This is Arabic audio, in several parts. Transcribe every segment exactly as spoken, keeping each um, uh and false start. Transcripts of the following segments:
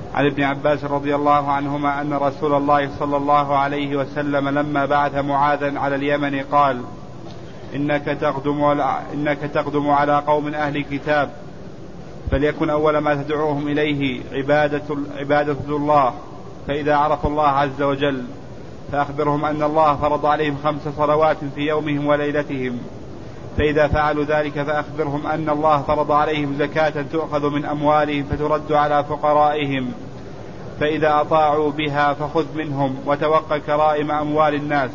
عن ابن عباس رضي الله عنهما أن رسول الله صلى الله عليه وسلم لما بعث معاذا على اليمن قال: إنك تقدم على, إنك تقدم على قوم أهل كتاب، فليكن أول ما تدعوهم إليه عبادة, عبادة الله، فإذا عرفوا الله عز وجل فأخبرهم أن الله فرض عليهم خمس صلوات في يومهم وليلتهم، فإذا فعلوا ذلك فأخبرهم أن الله فرض عليهم زكاة تؤخذ من أموالهم فترد على فقرائهم، فإذا أطاعوا بها فخذ منهم وتوقى كرائم أموال الناس.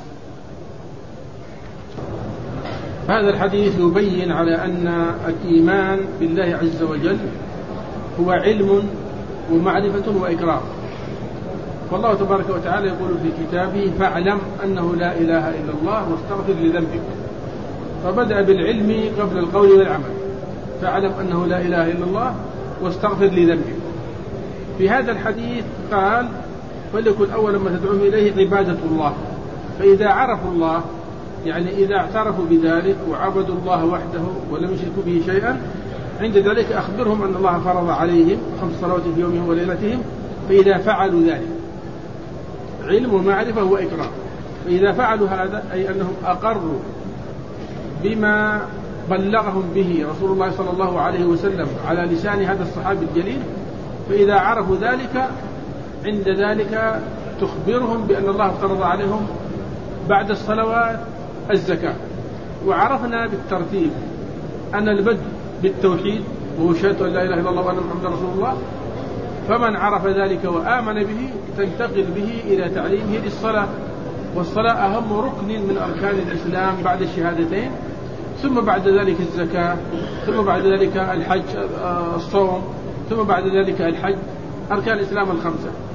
هذا الحديث يبين على أن الإيمان بالله عز وجل هو علم ومعرفة وإقرار. والله تبارك وتعالى يقول في كتابه: فاعلم أنه لا إله إلا الله واستغفر لذنبك. فبدأ بالعلم قبل القول والعمل. فاعلم أنه لا إله إلا الله واستغفر لذنبك. في هذا الحديث قال: فليكن أول ما تدعوهم إليه عبادة الله. فإذا عرفوا الله، يعني إذا اعترفوا بذلك وعبدوا الله وحده ولم يشركوا به شيئا، عند ذلك أخبرهم أن الله فرض عليهم خمس صلوات في يومهم وليلتهم، فإذا فعلوا ذلك، علم ومعرفة وإقرار. فإذا فعلوا هذا أي أنهم أقروا بما بلغهم به رسول الله صلى الله عليه وسلم على لسان هذا الصحابي الجليل، فإذا عرفوا ذلك عند ذلك تخبرهم بأن الله افترض عليهم بعد الصلوات الزكاة. وعرفنا بالترتيب أن البدء بالتوحيد وهو شهادة أن لا إله إلا الله وأن محمدا رسول الله، فمن عرف ذلك وآمن به تنتقل به إلى تعليمه للصلاة، والصلاة أهم ركن من أركان الإسلام بعد الشهادتين، ثم بعد ذلك الزكاة، ثم بعد ذلك الحج الصوم، ثم بعد ذلك الحج، أركان الإسلام الخمسة.